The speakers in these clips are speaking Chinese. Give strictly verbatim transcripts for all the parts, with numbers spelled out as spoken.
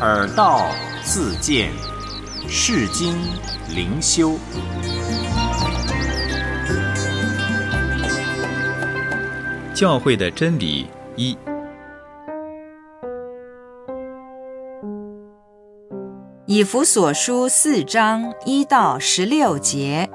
耳道自见，世经灵修。 教会的真理一。 以弗所书四章一到十六节，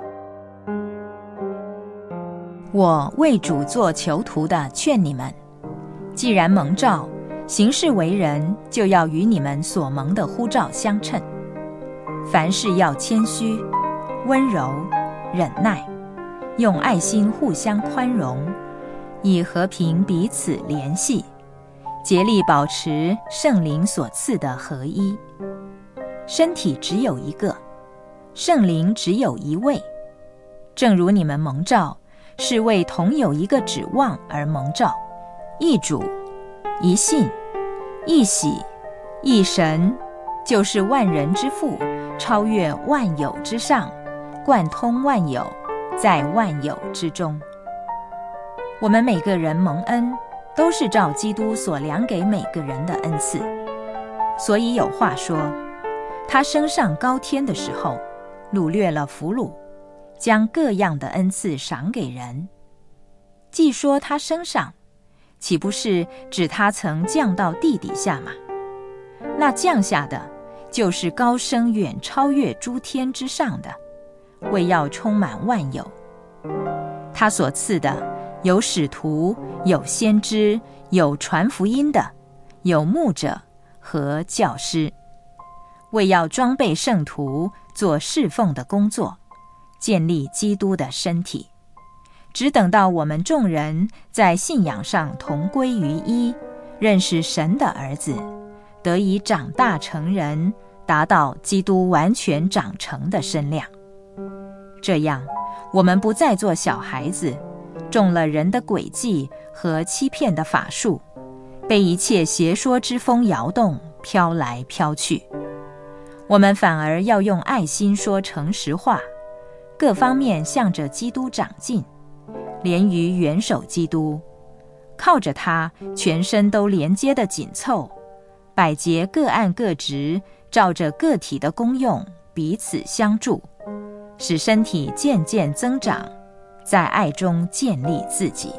我为主做囚徒的劝你们，既然蒙召，行事为人，就要与你们所蒙的呼召相称。凡事要谦虚、温柔、忍耐，用爱心互相宽容，以和平彼此联系，竭力保持圣灵所赐的合一。身体只有一个，圣灵只有一位，正如你们蒙召，是为同有一个指望而蒙召，一主、一信、一喜、一神，就是万人之父，超越万有之上，贯通万有，在万有之中。我们每个人蒙恩，都是照基督所量给每个人的恩赐。所以有话说，他升上高天的时候，掳掠了俘虏，将各样的恩赐赏给人。既说他升上，岂不是指他曾降到地底下吗？那降下的，就是高升远超越诸天之上的，为要充满万有。他所赐的，有使徒，有先知，有传福音的，有牧者和教师，为要装备圣徒，做侍奉的工作，建立基督的身体。只等到我们众人在信仰上同归于一，认识神的儿子，得以长大成人，达到基督完全长成的身量。这样，我们不再做小孩子，中了人的诡计和欺骗的法术，被一切邪说之风摇动，飘来飘去。我们反而要用爱心说诚实话，各方面向着基督长进，连于元首基督，靠着他全身都连接得紧凑，百节各按各职，照着个体的功用彼此相助，使身体渐渐增长，在爱中建立自己。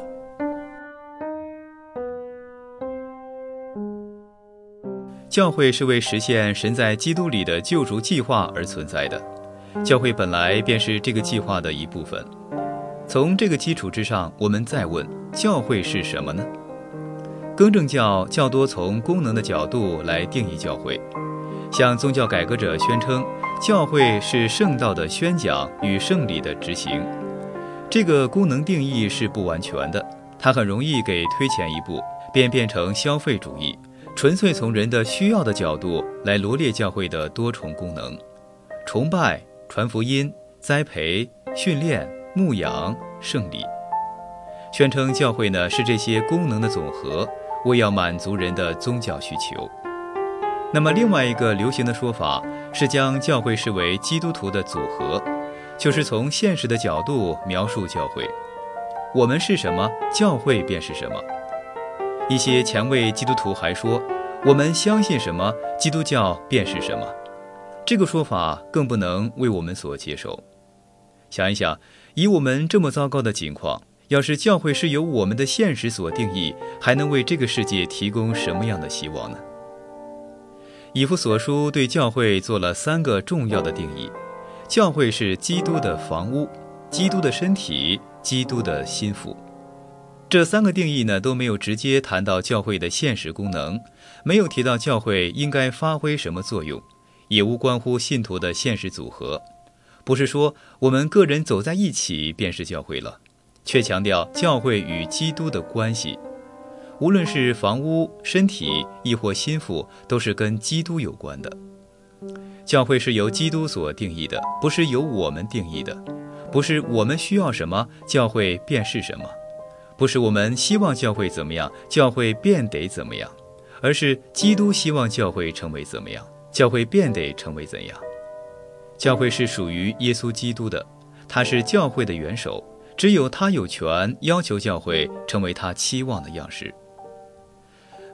教会是为实现神在基督里的救赎计划而存在的，教会本来便是这个计划的一部分。从这个基础之上，我们再问，教会是什么呢？更正教较多从功能的角度来定义教会，向宗教改革者宣称，教会是圣道的宣讲与圣礼的执行。这个功能定义是不完全的，它很容易给推前一步，便变成消费主义，纯粹从人的需要的角度来罗列教会的多重功能：崇拜、传福音、栽培、训练、牧养、圣礼。宣称教会呢是这些功能的总和，为要满足人的宗教需求。那么另外一个流行的说法是将教会视为基督徒的组合，就是从现实的角度描述教会。我们是什么，教会便是什么。一些前卫基督徒还说，我们相信什么，基督教便是什么。这个说法更不能为我们所接受。想一想，以我们这么糟糕的境况，要是教会是由我们的现实所定义，还能为这个世界提供什么样的希望呢？以弗所书对教会做了三个重要的定义：教会是基督的房屋，基督的身体，基督的心腹。这三个定义呢，都没有直接谈到教会的现实功能，没有提到教会应该发挥什么作用，也无关乎信徒的现实组合。不是说我们个人走在一起便是教会了，却强调教会与基督的关系。无论是房屋、身体，亦或心腹，都是跟基督有关的。教会是由基督所定义的，不是由我们定义的。不是我们需要什么，教会便是什么。不是我们希望教会怎么样，教会便得怎么样，而是基督希望教会成为怎么样，教会便得成为怎样。教会是属于耶稣基督的，他是教会的元首，只有他有权要求教会成为他期望的样式。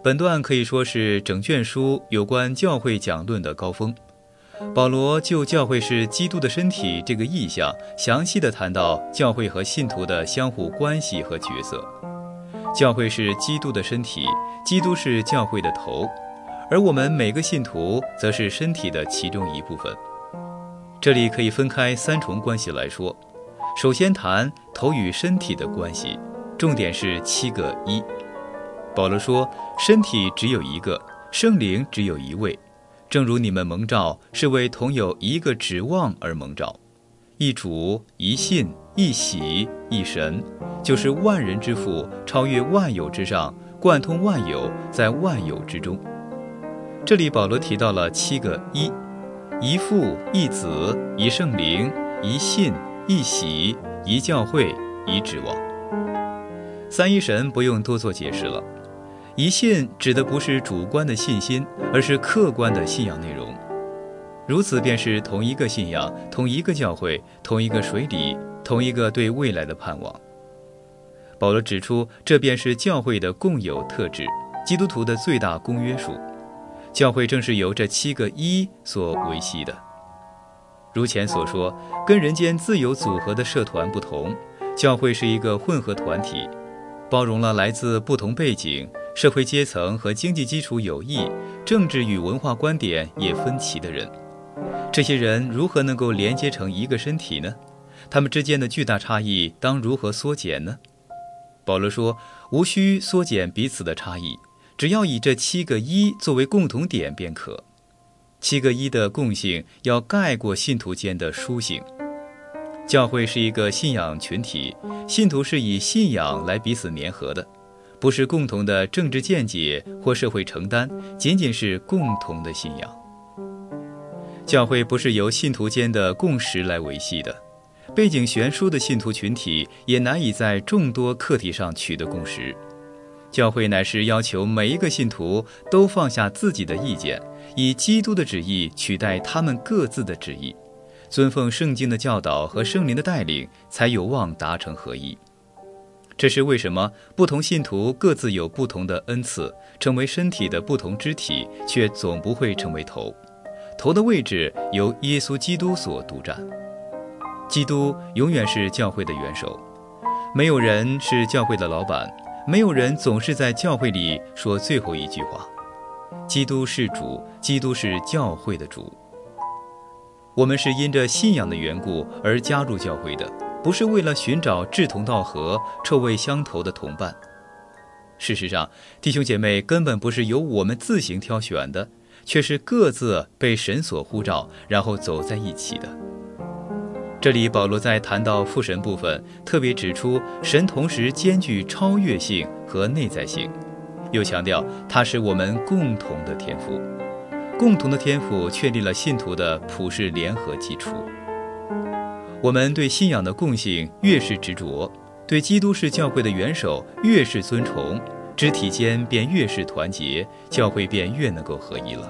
本段可以说是整卷书有关教会讲论的高峰。保罗就教会是基督的身体这个意象，详细地谈到教会和信徒的相互关系和角色。教会是基督的身体，基督是教会的头，而我们每个信徒则是身体的其中一部分。这里可以分开三重关系来说。首先谈头与身体的关系，重点是七个一。保罗说，身体只有一个，圣灵只有一位，正如你们蒙召是为同有一个指望而蒙召，一主，一信，一喜，一神，就是万人之父，超越万有之上，贯通万有，在万有之中。这里保罗提到了七个一：一父，一子，一圣灵，一信，一喜，一教会，一指望。三一神不用多做解释了。一信指的不是主观的信心，而是客观的信仰内容。如此便是同一个信仰，同一个教会，同一个水礼，同一个对未来的盼望。保罗指出，这便是教会的共有特质，基督徒的最大公约数。教会正是由这七个一所维系的。如前所说，跟人间自由组合的社团不同，教会是一个混合团体，包容了来自不同背景、社会阶层和经济基础有异、政治与文化观点也分歧的人。这些人如何能够连接成一个身体呢？他们之间的巨大差异当如何缩减呢？保罗说，无需缩减彼此的差异，只要以这七个一作为共同点便可。七个一的共性要盖过信徒间的殊性。教会是一个信仰群体，信徒是以信仰来彼此联合的，不是共同的政治见解或社会承担，仅仅是共同的信仰。教会不是由信徒间的共识来维系的，背景悬殊的信徒群体也难以在众多课题上取得共识。教会乃是要求每一个信徒都放下自己的意见，以基督的旨意取代他们各自的旨意，遵奉圣经的教导和圣灵的带领，才有望达成合一。这是为什么不同信徒各自有不同的恩赐，成为身体的不同肢体，却总不会成为头。头的位置由耶稣基督所独占。基督永远是教会的元首，没有人是教会的老板，没有人总是在教会里说最后一句话。基督是主，基督是教会的主。我们是因着信仰的缘故而加入教会的，不是为了寻找志同道合、臭味相投的同伴。事实上，弟兄姐妹根本不是由我们自行挑选的，却是各自被神所呼召，然后走在一起的。这里保罗在谈到父神部分，特别指出神同时兼具超越性和内在性，又强调他是我们共同的天赋。共同的天赋确立了信徒的普世联合基础。我们对信仰的共性越是执着，对基督是教会的元首越是尊崇，肢体间便越是团结，教会便越能够合一了。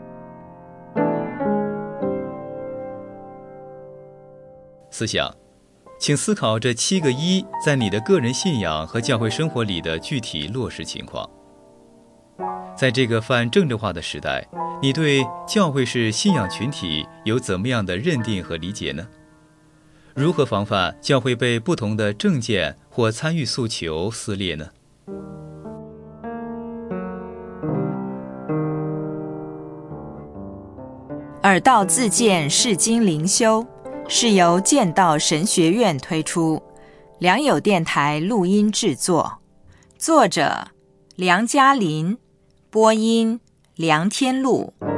思想，请思考这七个一在你的个人信仰和教会生活里的具体落实情况。在这个泛政治化的时代，你对教会是信仰群体有怎么样的认定和理解呢？如何防范教会被不同的政见或参与诉求撕裂呢？ 耳道自荐释经灵修是由剑道神学院推出，良友电台录音制作，作者梁嘉琳，播音梁天禄。